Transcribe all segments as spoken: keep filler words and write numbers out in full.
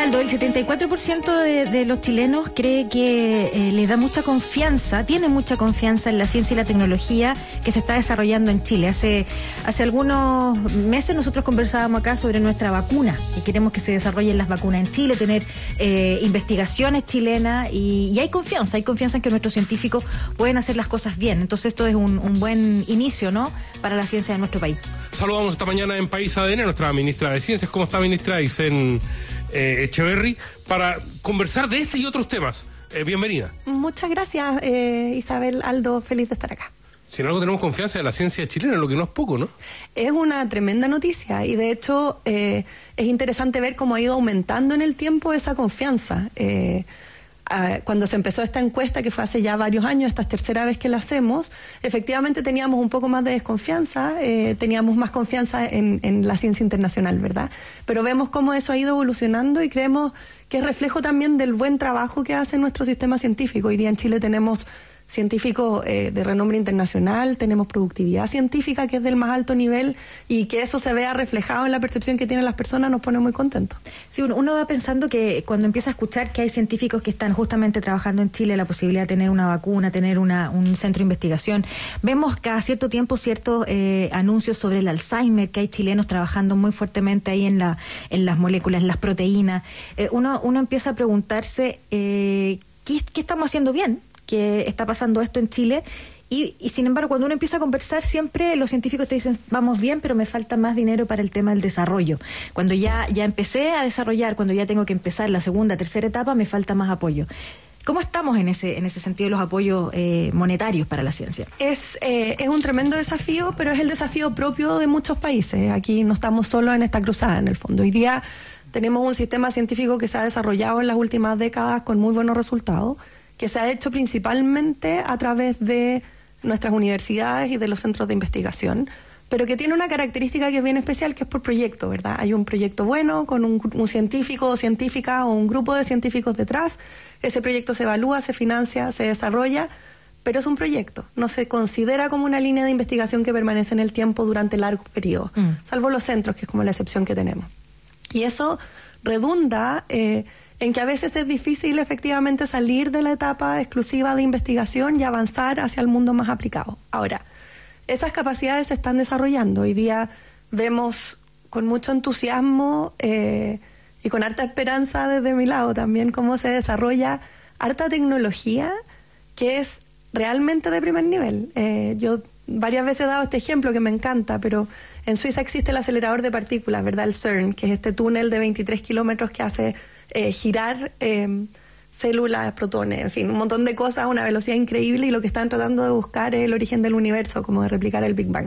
Aldo, el setenta y cuatro por ciento de, de los chilenos cree que eh, le da mucha confianza, tiene mucha confianza en la ciencia y la tecnología que se está desarrollando en Chile. Hace, hace algunos meses nosotros conversábamos acá sobre nuestra vacuna y queremos que se desarrollen las vacunas en Chile, tener eh, investigaciones chilenas y, y hay confianza, hay confianza en que nuestros científicos pueden hacer las cosas bien. Entonces esto es un, un buen inicio, ¿no?, para la ciencia de nuestro país. Saludamos esta mañana en País A D N a nuestra ministra de Ciencias. ¿Cómo está, ministra? Aysén eh, Echeverry, para conversar de este y otros temas. Eh, bienvenida. Muchas gracias, eh, Isabel, Aldo, feliz de estar acá. Si en algo tenemos confianza de la ciencia chilena, lo que no es poco, ¿no? Es una tremenda noticia y de hecho eh, es interesante ver cómo ha ido aumentando en el tiempo esa confianza. Eh, Cuando se empezó esta encuesta, que fue hace ya varios años, esta es tercera vez que la hacemos, efectivamente teníamos un poco más de desconfianza, eh, teníamos más confianza en, en la ciencia internacional, ¿verdad? Pero vemos cómo eso ha ido evolucionando y creemos que es reflejo también del buen trabajo que hace nuestro sistema científico. Hoy día en Chile tenemos científicos eh, de renombre internacional, tenemos productividad científica que es del más alto nivel y que eso se vea reflejado en la percepción que tienen las personas nos pone muy contentos. Sí, uno, uno va pensando que cuando empieza a escuchar que hay científicos que están justamente trabajando en Chile, la posibilidad de tener una vacuna, tener una, un centro de investigación, vemos cada cierto tiempo ciertos eh, anuncios sobre el Alzheimer, que hay chilenos trabajando muy fuertemente ahí en, la, en las moléculas, en las proteínas. Eh, uno, uno empieza a preguntarse eh, ¿qué, qué estamos haciendo bien? Que está pasando esto en Chile y, y sin embargo cuando uno empieza a conversar siempre los científicos te dicen vamos bien pero me falta más dinero para el tema del desarrollo. Cuando ya, ya empecé a desarrollar, cuando ya tengo que empezar la segunda, tercera etapa me falta más apoyo. ¿Cómo estamos en ese en ese sentido de los apoyos eh, monetarios para la ciencia? Es, eh, es un tremendo desafío, pero es el desafío propio de muchos países. Aquí no estamos solos en esta cruzada en el fondo. Hoy día tenemos un sistema científico que se ha desarrollado en las últimas décadas con muy buenos resultados, que se ha hecho principalmente a través de nuestras universidades y de los centros de investigación, pero que tiene una característica que es bien especial, que es por proyecto, ¿verdad? Hay un proyecto bueno con un, un científico o científica o un grupo de científicos detrás, ese proyecto se evalúa, se financia, se desarrolla, pero es un proyecto, no se considera como una línea de investigación que permanece en el tiempo durante largos periodos, mm. salvo los centros, que es como la excepción que tenemos. Y eso redunda eh, en que a veces es difícil efectivamente salir de la etapa exclusiva de investigación y avanzar hacia el mundo más aplicado. Ahora, esas capacidades se están desarrollando. Hoy día vemos con mucho entusiasmo eh, y con harta esperanza desde mi lado también cómo se desarrolla harta tecnología que es realmente de primer nivel. Eh, yo varias veces he dado este ejemplo que me encanta, pero en Suiza existe el acelerador de partículas, ¿verdad? El CERN, que es este túnel de veintitrés kilómetros que hace eh, girar eh, células, protones, en fin, un montón de cosas a una velocidad increíble, y lo que están tratando de buscar es el origen del universo, como de replicar el Big Bang.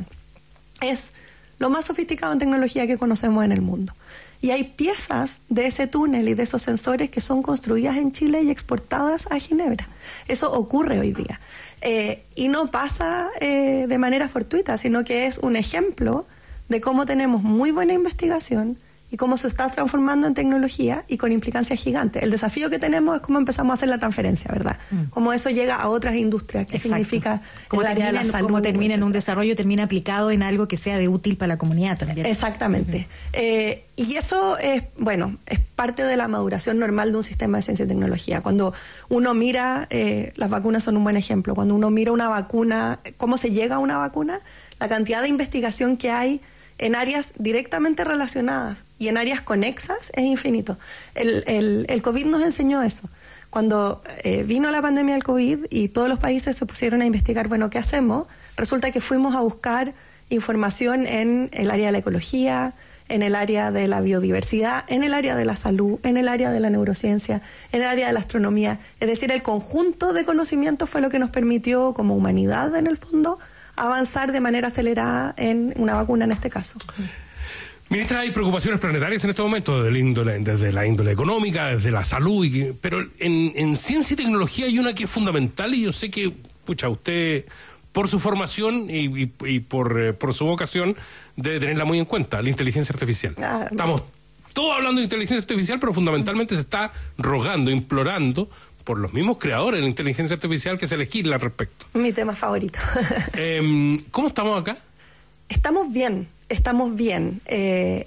Es lo más sofisticado en tecnología que conocemos en el mundo. Y hay piezas de ese túnel y de esos sensores que son construidas en Chile y exportadas a Ginebra. Eso ocurre hoy día. Eh, y no pasa eh, de manera fortuita, sino que es un ejemplo de cómo tenemos muy buena investigación y cómo se está transformando en tecnología y con implicancias gigantes. El desafío que tenemos es cómo empezamos a hacer la transferencia, ¿verdad? Mm. Cómo eso llega a otras industrias, qué Exacto. significa como el área de la salud. Como termina en un desarrollo, termina aplicado en algo que sea de útil para la comunidad también. Exactamente. Uh-huh. Eh, y eso es, bueno, es parte de la maduración normal de un sistema de ciencia y tecnología. Cuando uno mira, eh, las vacunas son un buen ejemplo, cuando uno mira una vacuna, cómo se llega a una vacuna, la cantidad de investigación que hay en áreas directamente relacionadas y en áreas conexas es infinito. El, el, el COVID nos enseñó eso. Cuando eh, vino la pandemia del COVID y todos los países se pusieron a investigar, bueno, ¿qué hacemos? Resulta que fuimos a buscar información en el área de la ecología, en el área de la biodiversidad, en el área de la salud, en el área de la neurociencia, en el área de la astronomía. Es decir, el conjunto de conocimientos fue lo que nos permitió, como humanidad en el fondo, avanzar de manera acelerada en una vacuna en este caso. Ministra, hay preocupaciones planetarias en este momento, desde la índole, desde la índole económica, desde la salud, y que, pero en, en ciencia y tecnología hay una que es fundamental, y yo sé que, pucha, usted, por su formación y, y, y por, eh, por su vocación, debe tenerla muy en cuenta, la inteligencia artificial. Ah, Estamos todos hablando de inteligencia artificial, pero fundamentalmente se está rogando, implorando por los mismos creadores de la inteligencia artificial que se legisla al respecto. Mi tema favorito. eh, ¿Cómo estamos acá? Estamos bien, estamos bien. Eh,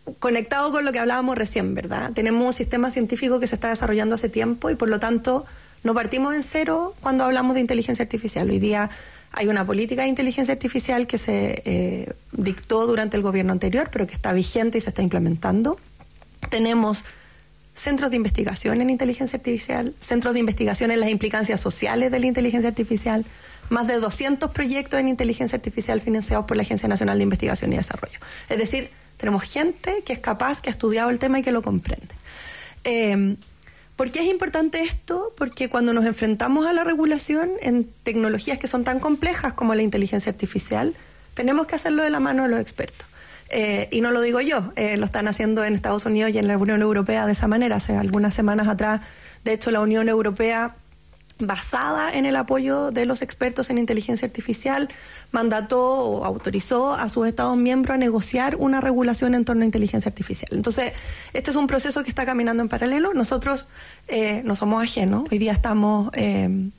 conectado con lo que hablábamos recién, ¿verdad? Tenemos un sistema científico que se está desarrollando hace tiempo y por lo tanto no partimos en cero cuando hablamos de inteligencia artificial. Hoy día hay una política de inteligencia artificial que se eh, dictó durante el gobierno anterior, pero que está vigente y se está implementando. Tenemos centros de investigación en inteligencia artificial, centros de investigación en las implicancias sociales de la inteligencia artificial, más de doscientos proyectos en inteligencia artificial financiados por la Agencia Nacional de Investigación y Desarrollo. Es decir, tenemos gente que es capaz, que ha estudiado el tema y que lo comprende. Eh, ¿Por qué es importante esto? Porque cuando nos enfrentamos a la regulación en tecnologías que son tan complejas como la inteligencia artificial, tenemos que hacerlo de la mano de los expertos. Eh, y no lo digo yo, eh, lo están haciendo en Estados Unidos y en la Unión Europea de esa manera. Hace algunas semanas atrás, de hecho, la Unión Europea, basada en el apoyo de los expertos en inteligencia artificial, mandató o autorizó a sus Estados miembros a negociar una regulación en torno a inteligencia artificial. Entonces, este es un proceso que está caminando en paralelo. Nosotros eh, no somos ajenos. Hoy día estamos eh,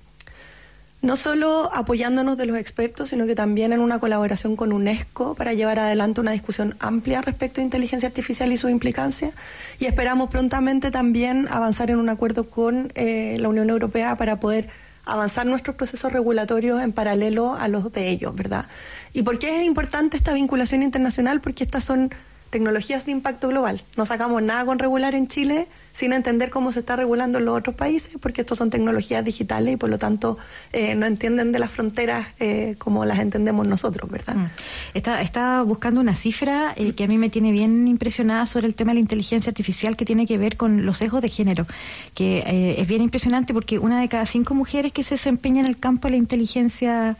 no solo apoyándonos de los expertos, sino que también en una colaboración con UNESCO para llevar adelante una discusión amplia respecto a inteligencia artificial y sus implicancias. Y esperamos prontamente también avanzar en un acuerdo con eh, la Unión Europea para poder avanzar nuestros procesos regulatorios en paralelo a los de ellos, ¿verdad? ¿Y por qué es importante esta vinculación internacional? Porque estas son tecnologías de impacto global. No sacamos nada con regular en Chile sin entender cómo se está regulando en los otros países, porque estos son tecnologías digitales y por lo tanto eh, no entienden de las fronteras eh, como las entendemos nosotros, ¿verdad? Mm. Está, está buscando una cifra eh, que a mí me tiene bien impresionada sobre el tema de la inteligencia artificial, que tiene que ver con los sesgos de género, que eh, es bien impresionante porque una de cada cinco mujeres que se desempeña en el campo de la inteligencia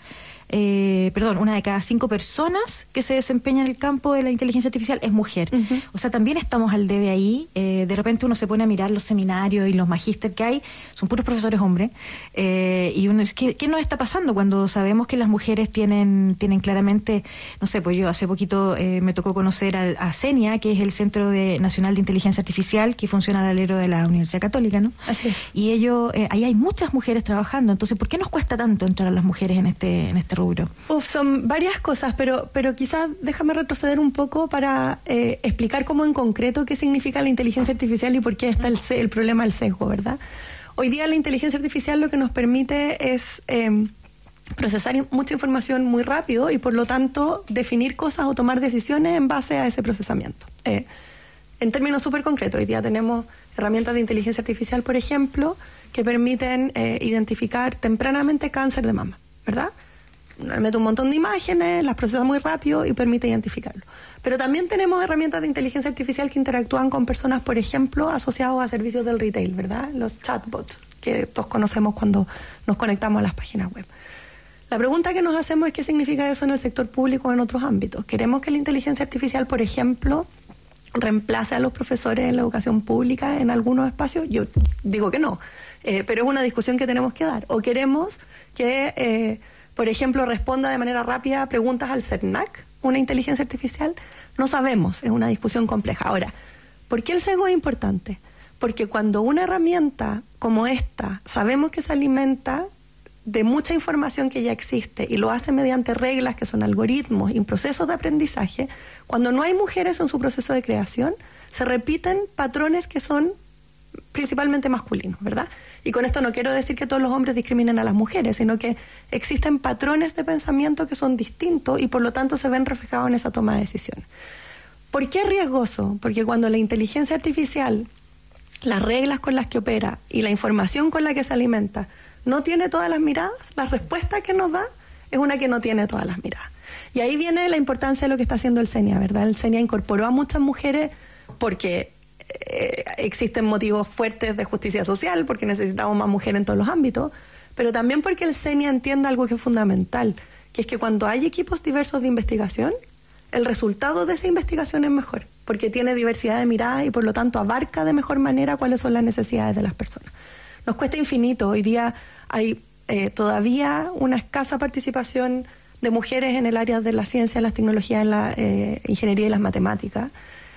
Eh, perdón, una de cada cinco personas que se desempeña en el campo de la inteligencia artificial es mujer. Uh-huh. O sea, también estamos al debe ahí. Eh, de repente uno se pone a mirar los seminarios y los magíster que hay, son puros profesores hombres. Eh, y uno dice, ¿qué, ¿qué nos está pasando cuando sabemos que las mujeres tienen tienen claramente, no sé, pues yo hace poquito eh, me tocó conocer a, a CENIA, que es el Centro de, Nacional de Inteligencia Artificial, que funciona al alero de la Universidad Católica, ¿no? Así es. Y ellos, eh, ahí hay muchas mujeres trabajando. Entonces, ¿por qué nos cuesta tanto entrar a las mujeres en este en este rubro? Uf, son varias cosas, pero, pero quizás déjame retroceder un poco para eh, explicar cómo en concreto qué significa la inteligencia artificial y por qué está el, el problema del sesgo, ¿verdad? Hoy día la inteligencia artificial lo que nos permite es eh, procesar mucha información muy rápido y por lo tanto definir cosas o tomar decisiones en base a ese procesamiento. Eh, en términos súper concretos, hoy día tenemos herramientas de inteligencia artificial, por ejemplo, que permiten eh, identificar tempranamente cáncer de mama, ¿verdad? Mete un montón de imágenes, las procesa muy rápido y permite identificarlo. Pero también tenemos herramientas de inteligencia artificial que interactúan con personas, por ejemplo, asociados a servicios del retail, ¿verdad? Los chatbots que todos conocemos cuando nos conectamos a las páginas web. La pregunta que nos hacemos es qué significa eso en el sector público o en otros ámbitos. ¿Queremos que la inteligencia artificial, por ejemplo, reemplace a los profesores en la educación pública en algunos espacios? Yo digo que no, eh, pero es una discusión que tenemos que dar. ¿O queremos que... Eh, por ejemplo, responda de manera rápida a preguntas al CERNAC, una inteligencia artificial? No sabemos, es una discusión compleja. Ahora, ¿por qué el sesgo es importante? Porque cuando una herramienta como esta sabemos que se alimenta de mucha información que ya existe y lo hace mediante reglas que son algoritmos y procesos de aprendizaje, cuando no hay mujeres en su proceso de creación, se repiten patrones que son principalmente masculinos, ¿verdad? Y con esto no quiero decir que todos los hombres discriminen a las mujeres, sino que existen patrones de pensamiento que son distintos y por lo tanto se ven reflejados en esa toma de decisiones. ¿Por qué es riesgoso? Porque cuando la inteligencia artificial, las reglas con las que opera y la información con la que se alimenta no tiene todas las miradas, la respuesta que nos da es una que no tiene todas las miradas. Y ahí viene la importancia de lo que está haciendo el CENIA, ¿verdad? El CENIA incorporó a muchas mujeres porque Eh, existen motivos fuertes de justicia social, porque necesitamos más mujeres en todos los ámbitos, pero también porque el CENIA entiende algo que es fundamental, que es que cuando hay equipos diversos de investigación, el resultado de esa investigación es mejor, porque tiene diversidad de miradas y por lo tanto abarca de mejor manera cuáles son las necesidades de las personas. Nos cuesta infinito. Hoy día hay eh, todavía una escasa participación de mujeres en el área de la ciencia, las tecnologías, la eh, ingeniería y las matemáticas.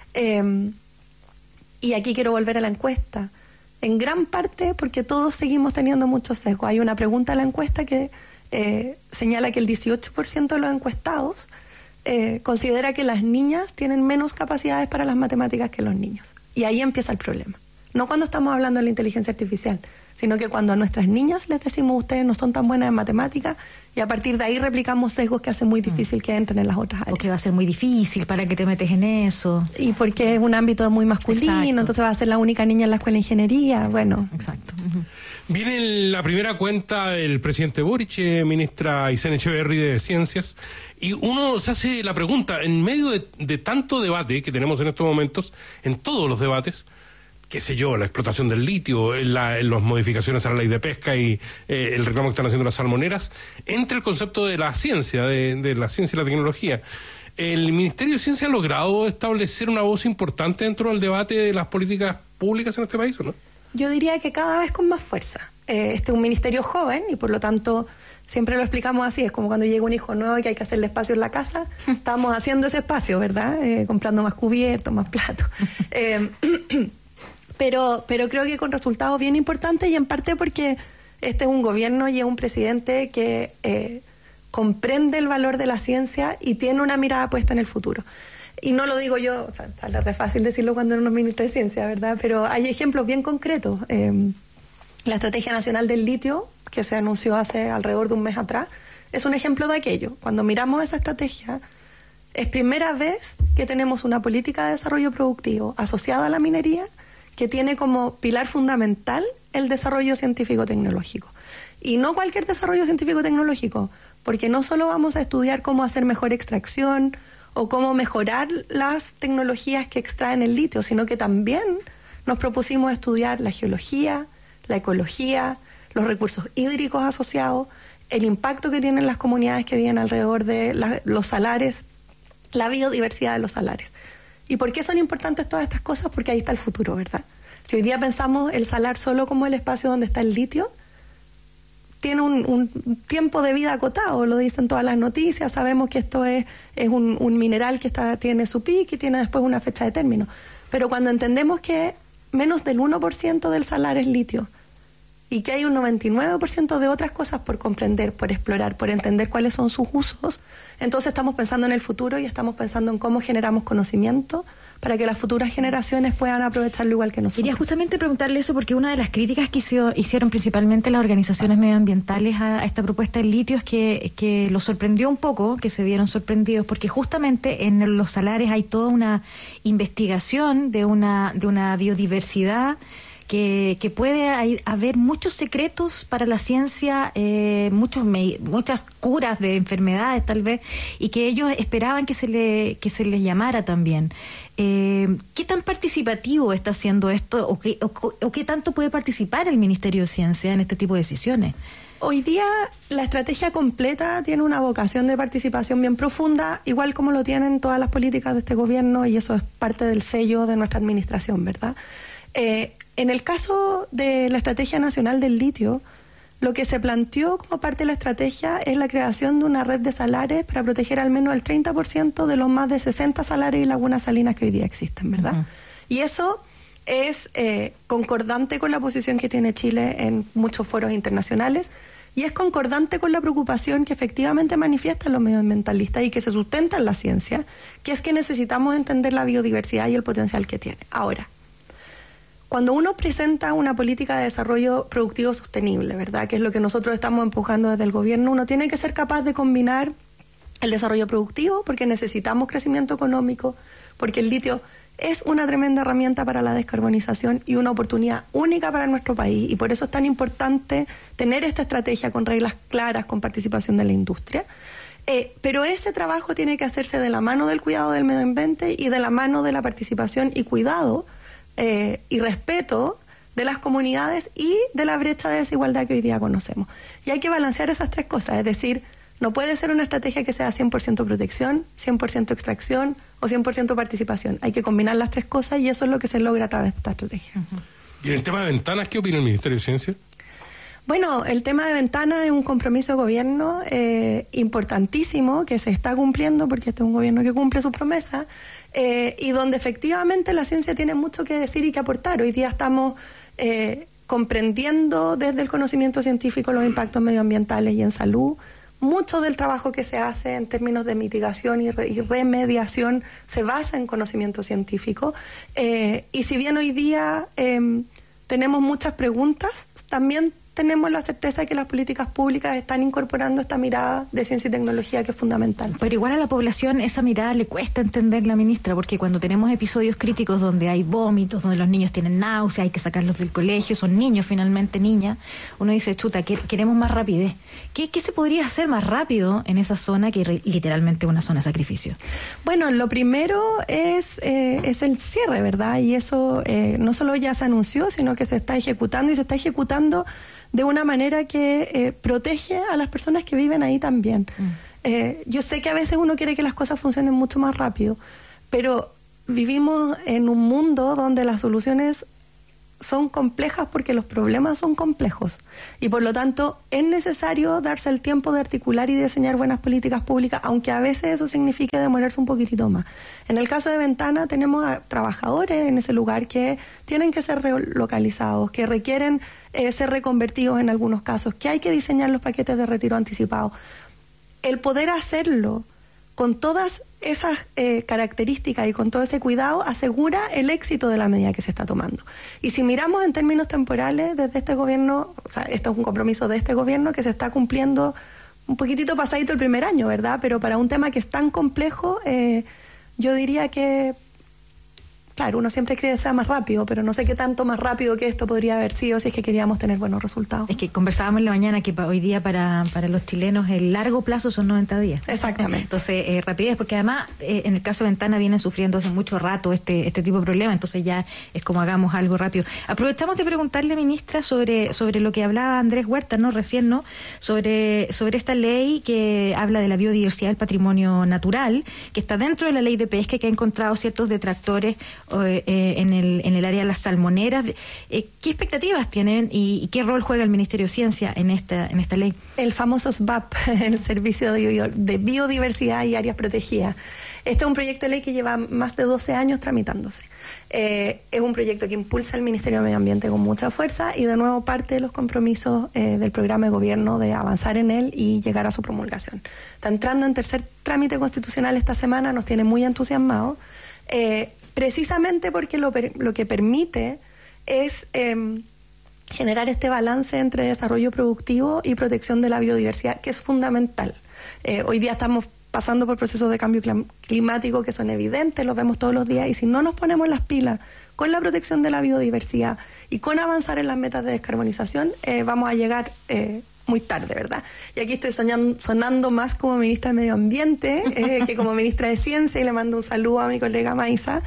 Eh, Y aquí quiero volver a la encuesta, en gran parte porque todos seguimos teniendo muchos sesgos. Hay una pregunta en la encuesta que eh, señala que el dieciocho por ciento de los encuestados eh, considera que las niñas tienen menos capacidades para las matemáticas que los niños. Y ahí empieza el problema. No cuando estamos hablando de la inteligencia artificial, sino que cuando a nuestras niñas les decimos ustedes no son tan buenas en matemáticas, y a partir de ahí replicamos sesgos que hacen muy difícil que entren en las otras áreas. O que va a ser muy difícil, ¿para que te metes en eso? Y porque es un ámbito muy masculino, exacto, entonces va a ser la única niña en la escuela de ingeniería, exacto, bueno. Exacto. Uh-huh. Viene la primera cuenta del presidente Boric, eh, ministra Aysén Echeverry de Ciencias, y uno se hace la pregunta, en medio de, de tanto debate que tenemos en estos momentos, en todos los debates, qué sé yo, la explotación del litio, la, las modificaciones a la ley de pesca y eh, el reclamo que están haciendo las salmoneras, entre el concepto de la ciencia, de, de la ciencia y la tecnología. ¿El Ministerio de Ciencia ha logrado establecer una voz importante dentro del debate de las políticas públicas en este país, o no? Yo diría que cada vez con más fuerza. Eh, este es un ministerio joven y por lo tanto siempre lo explicamos así, es como cuando llega un hijo nuevo y que hay que hacerle espacio en la casa, estamos haciendo ese espacio, ¿verdad? Eh, comprando más cubiertos, más platos. Eh, pero, pero creo que con resultados bien importantes y en parte porque este es un gobierno y es un presidente que eh, comprende el valor de la ciencia y tiene una mirada puesta en el futuro. Y no lo digo yo, o sea, sale re fácil decirlo cuando uno es ministro de Ciencia, ¿verdad? Pero hay ejemplos bien concretos. Eh, la Estrategia Nacional del Litio, que se anunció hace alrededor de un mes atrás, es un ejemplo de aquello. Cuando miramos esa estrategia, es primera vez que tenemos una política de desarrollo productivo asociada a la minería que tiene como pilar fundamental el desarrollo científico-tecnológico. Y no cualquier desarrollo científico-tecnológico, porque no solo vamos a estudiar cómo hacer mejor extracción o cómo mejorar las tecnologías que extraen el litio, sino que también nos propusimos estudiar la geología, la ecología, los recursos hídricos asociados, el impacto que tienen las comunidades que viven alrededor de la, los salares, la biodiversidad de los salares. ¿Y por qué son importantes todas estas cosas? Porque ahí está el futuro, ¿verdad? Si hoy día pensamos el salar solo como el espacio donde está el litio, tiene un, un tiempo de vida acotado, lo dicen todas las noticias, sabemos que esto es, es un, un mineral que está, tiene su pico y tiene después una fecha de término. Pero cuando entendemos que menos del uno por ciento del salar es litio y que hay un noventa y nueve por ciento de otras cosas por comprender, por explorar, por entender cuáles son sus usos, entonces estamos pensando en el futuro y estamos pensando en cómo generamos conocimiento para que las futuras generaciones puedan aprovecharlo igual que nosotros. Quería justamente preguntarle eso porque una de las críticas que hizo, hicieron principalmente las organizaciones medioambientales a, a esta propuesta del litio es que, que los sorprendió un poco, que se vieron sorprendidos, porque justamente en los salares hay toda una investigación de una, de una biodiversidad Que, que puede hay, haber muchos secretos para la ciencia, eh, muchos me, muchas curas de enfermedades tal vez, y que ellos esperaban que se le que se les llamara también. Eh, ¿Qué tan participativo está haciendo esto o qué, o, o qué tanto puede participar el Ministerio de Ciencia en este tipo de decisiones? Hoy día la estrategia completa tiene una vocación de participación bien profunda, igual como lo tienen todas las políticas de este gobierno, y eso es parte del sello de nuestra administración, ¿verdad? Eh, En el caso de la Estrategia Nacional del Litio, lo que se planteó como parte de la estrategia es la creación de una red de salares para proteger al menos el treinta por ciento de los más de sesenta salares y lagunas salinas que hoy día existen, ¿verdad? Uh-huh. Y eso es eh, concordante con la posición que tiene Chile en muchos foros internacionales y es concordante con la preocupación que efectivamente manifiestan los medioambientalistas y que se sustenta en la ciencia, que es que necesitamos entender la biodiversidad y el potencial que tiene. Ahora, cuando uno presenta una política de desarrollo productivo sostenible, ¿verdad?, que es lo que nosotros estamos empujando desde el gobierno, uno tiene que ser capaz de combinar el desarrollo productivo, porque necesitamos crecimiento económico, porque el litio es una tremenda herramienta para la descarbonización y una oportunidad única para nuestro país, y por eso es tan importante tener esta estrategia con reglas claras, con participación de la industria. Eh, pero ese trabajo tiene que hacerse de la mano del cuidado del medio ambiente y de la mano de la participación y cuidado Eh, y respeto de las comunidades y de la brecha de desigualdad que hoy día conocemos. Y hay que balancear esas tres cosas, es decir, no puede ser una estrategia que sea cien por ciento protección, cien por ciento extracción o cien por ciento participación. Hay que combinar las tres cosas y eso es lo que se logra a través de esta estrategia. Uh-huh. ¿Y en el tema de ventanas, qué opina el Ministerio de Ciencia? Bueno, el tema de ventanas es un compromiso de gobierno eh, importantísimo que se está cumpliendo porque este es un gobierno que cumple su promesa eh, y donde efectivamente la ciencia tiene mucho que decir y que aportar. Hoy día estamos eh, comprendiendo desde el conocimiento científico los impactos medioambientales y en salud mucho del trabajo que se hace en términos de mitigación y, re, y remediación se basa en conocimiento científico. Eh, y si bien hoy día eh, tenemos muchas preguntas, también tenemos la certeza de que las políticas públicas están incorporando esta mirada de ciencia y tecnología que es fundamental. Pero igual a la población esa mirada le cuesta entenderla, ministra, porque cuando tenemos episodios críticos donde hay vómitos, donde los niños tienen náuseas, hay que sacarlos del colegio, son niños finalmente, niñas, uno dice, chuta, queremos más rapidez. ¿Qué, qué se podría hacer más rápido en esa zona que re, literalmente es una zona de sacrificio? Bueno, lo primero es, eh, es el cierre, ¿verdad? Y eso eh, no solo ya se anunció, sino que se está ejecutando y se está ejecutando de una manera que eh, protege a las personas que viven ahí también. Mm. Eh, yo sé que a veces uno quiere que las cosas funcionen mucho más rápido, pero vivimos en un mundo donde las soluciones son complejas porque los problemas son complejos y por lo tanto es necesario darse el tiempo de articular y diseñar buenas políticas públicas, aunque a veces eso signifique demorarse un poquitito más. En el caso de Ventana tenemos a trabajadores en ese lugar que tienen que ser relocalizados, que requieren eh, ser reconvertidos en algunos casos, que hay que diseñar los paquetes de retiro anticipado. El poder hacerlo con todas esas eh, características y con todo ese cuidado asegura el éxito de la medida que se está tomando. Y si miramos en términos temporales, desde este gobierno, o sea, esto es un compromiso de este gobierno que se está cumpliendo un poquitito pasadito el primer año, ¿verdad? Pero para un tema que es tan complejo, eh, yo diría que, claro, uno siempre cree que sea más rápido, pero no sé qué tanto más rápido que esto podría haber sido si es que queríamos tener buenos resultados. Es que conversábamos en la mañana que hoy día para, para los chilenos el largo plazo son noventa días. Exactamente. Entonces, eh, rapidez, porque además eh, en el caso de Ventana vienen sufriendo hace mucho rato este este tipo de problemas, entonces ya es como hagamos algo rápido. Aprovechamos de preguntarle, ministra, sobre sobre lo que hablaba Andrés Huerta, ¿no? Recién, ¿no? Sobre, sobre esta ley que habla de la biodiversidad del patrimonio natural, que está dentro de la ley de pesca, que ha encontrado ciertos detractores Eh, en el en el área de las salmoneras. Eh, ¿Qué expectativas tienen y, y qué rol juega el Ministerio de Ciencia en esta en esta ley? El famoso S B A P, el Servicio de, de Biodiversidad y Áreas Protegidas. Este es un proyecto de ley que lleva más de doce años tramitándose. Eh, es un proyecto que impulsa el Ministerio de Medio Ambiente con mucha fuerza y de nuevo parte de los compromisos eh, del programa de gobierno de avanzar en él y llegar a su promulgación. Está entrando en tercer trámite constitucional esta semana, nos tiene muy entusiasmados. Eh, precisamente porque lo, lo que permite es eh, generar este balance entre desarrollo productivo y protección de la biodiversidad, que es fundamental. Eh, hoy día estamos pasando por procesos de cambio climático que son evidentes, los vemos todos los días, y si no nos ponemos las pilas con la protección de la biodiversidad y con avanzar en las metas de descarbonización, eh, vamos a llegar eh, muy tarde, ¿verdad? Y aquí estoy soñando, sonando más como ministra de Medio Ambiente eh, que como ministra de Ciencia, y le mando un saludo a mi colega Maisa.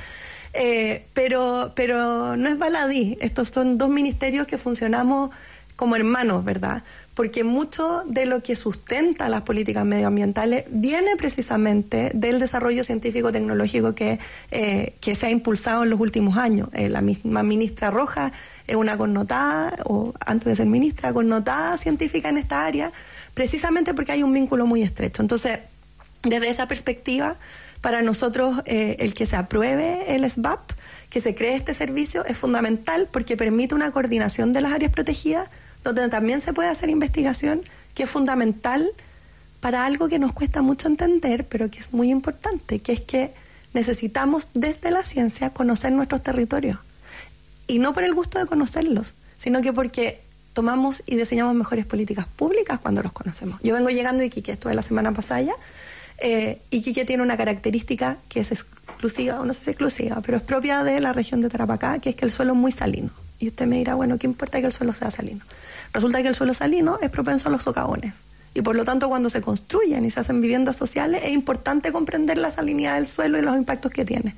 Eh, pero, pero no es baladí, estos son dos ministerios que funcionamos como hermanos, ¿verdad? Porque mucho de lo que sustenta las políticas medioambientales viene precisamente del desarrollo científico-tecnológico que, eh, que se ha impulsado en los últimos años. Eh, la misma ministra Rojas es una connotada, o antes de ser ministra, connotada científica en esta área, precisamente porque hay un vínculo muy estrecho. Entonces, desde esa perspectiva, para nosotros eh, el que se apruebe el S B A P, que se cree este servicio, es fundamental porque permite una coordinación de las áreas protegidas, donde también se puede hacer investigación, que es fundamental para algo que nos cuesta mucho entender, pero que es muy importante, que es que necesitamos desde la ciencia conocer nuestros territorios. Y no por el gusto de conocerlos, sino que porque tomamos y diseñamos mejores políticas públicas cuando los conocemos. Yo vengo llegando de Iquique, estuve la semana pasada, eh, Iquique tiene una característica que es exclusiva, o no sé si es exclusiva, pero es propia de la región de Tarapacá, que es que el suelo es muy salino. Y usted me dirá, bueno, ¿qué importa que el suelo sea salino? Resulta que el suelo salino es propenso a los socavones. Y por lo tanto, cuando se construyen y se hacen viviendas sociales, es importante comprender la salinidad del suelo y los impactos que tiene.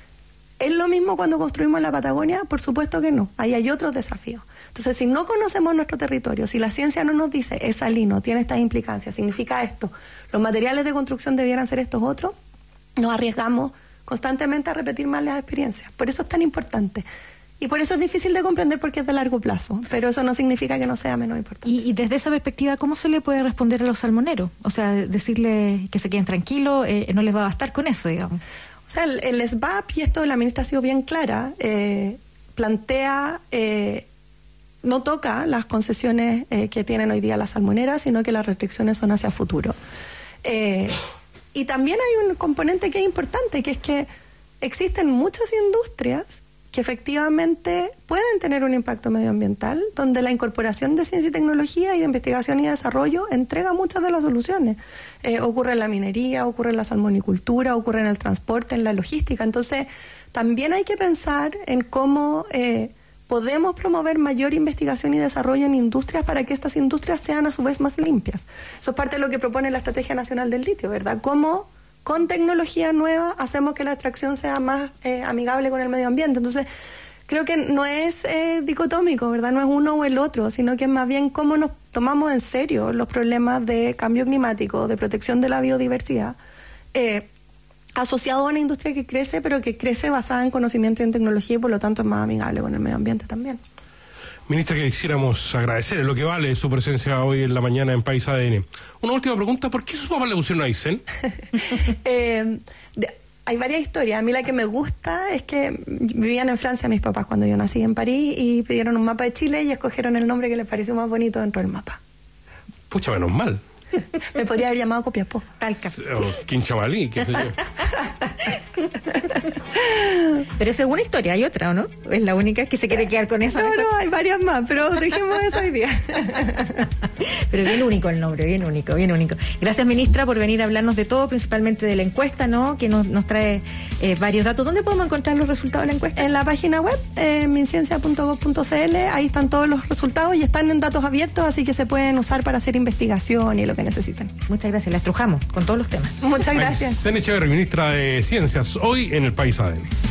¿Es lo mismo cuando construimos en la Patagonia? Por supuesto que no. Ahí hay otros desafíos. Entonces, si no conocemos nuestro territorio, si la ciencia no nos dice es salino, tiene estas implicancias, significa esto, los materiales de construcción debieran ser estos otros, nos arriesgamos constantemente a repetir malas experiencias. Por eso es tan importante. Y por eso es difícil de comprender porque es de largo plazo, pero eso no significa que no sea menos importante. Y, y desde esa perspectiva, ¿cómo se le puede responder a los salmoneros? O sea, decirle que se queden tranquilos, eh, no les va a bastar con eso, digamos. O sea, el, el S B A P, y esto la ministra ha sido bien clara, eh, plantea eh, no toca las concesiones eh, que tienen hoy día las salmoneras, sino que las restricciones son hacia futuro. Eh, y también hay un componente que es importante, que es que existen muchas industrias que efectivamente pueden tener un impacto medioambiental, donde la incorporación de ciencia y tecnología y de investigación y desarrollo entrega muchas de las soluciones. Eh, ocurre en la minería, ocurre en la salmonicultura, ocurre en el transporte, en la logística. Entonces, también hay que pensar en cómo eh, podemos promover mayor investigación y desarrollo en industrias para que estas industrias sean a su vez más limpias. Eso es parte de lo que propone la Estrategia Nacional del Litio, ¿verdad? Cómo con tecnología nueva hacemos que la extracción sea más eh, amigable con el medio ambiente. Entonces, creo que no es eh, dicotómico, ¿verdad? No es uno o el otro, sino que es más bien cómo nos tomamos en serio los problemas de cambio climático, de protección de la biodiversidad, eh, asociado a una industria que crece, pero que crece basada en conocimiento y en tecnología y por lo tanto es más amigable con el medio ambiente también. Ministra, que quisiéramos agradecer en lo que vale su presencia hoy en la mañana en País A D N. Una última pregunta, ¿por qué su papá le pusieron Aysén? eh, de, hay varias historias. A mí la que me gusta es que vivían en Francia mis papás cuando yo nací en París y pidieron un mapa de Chile y escogieron el nombre que les pareció más bonito dentro del mapa. Pucha, menos mal. Me podría haber llamado Copiapó, Talca. O Quinchamalí, qué sé yo. Pero esa es una historia, hay otra, ¿o no? ¿Es la única que se quiere quedar con esa? No, mejor? no, hay varias más, pero dejemos eso hoy día. Pero bien único el nombre, bien único, bien único. Gracias, ministra, por venir a hablarnos de todo, principalmente de la encuesta, ¿no? Que nos, nos trae eh, varios datos. ¿Dónde podemos encontrar los resultados de la encuesta? En la página web, eh, minciencia punto gov punto c l, ahí están todos los resultados y están en datos abiertos, así que se pueden usar para hacer investigación y lo que necesiten. Muchas gracias, la estrujamos con todos los temas. Muchas gracias. Aysén Echeverri, ministra de Ciencias, hoy en el País A D N.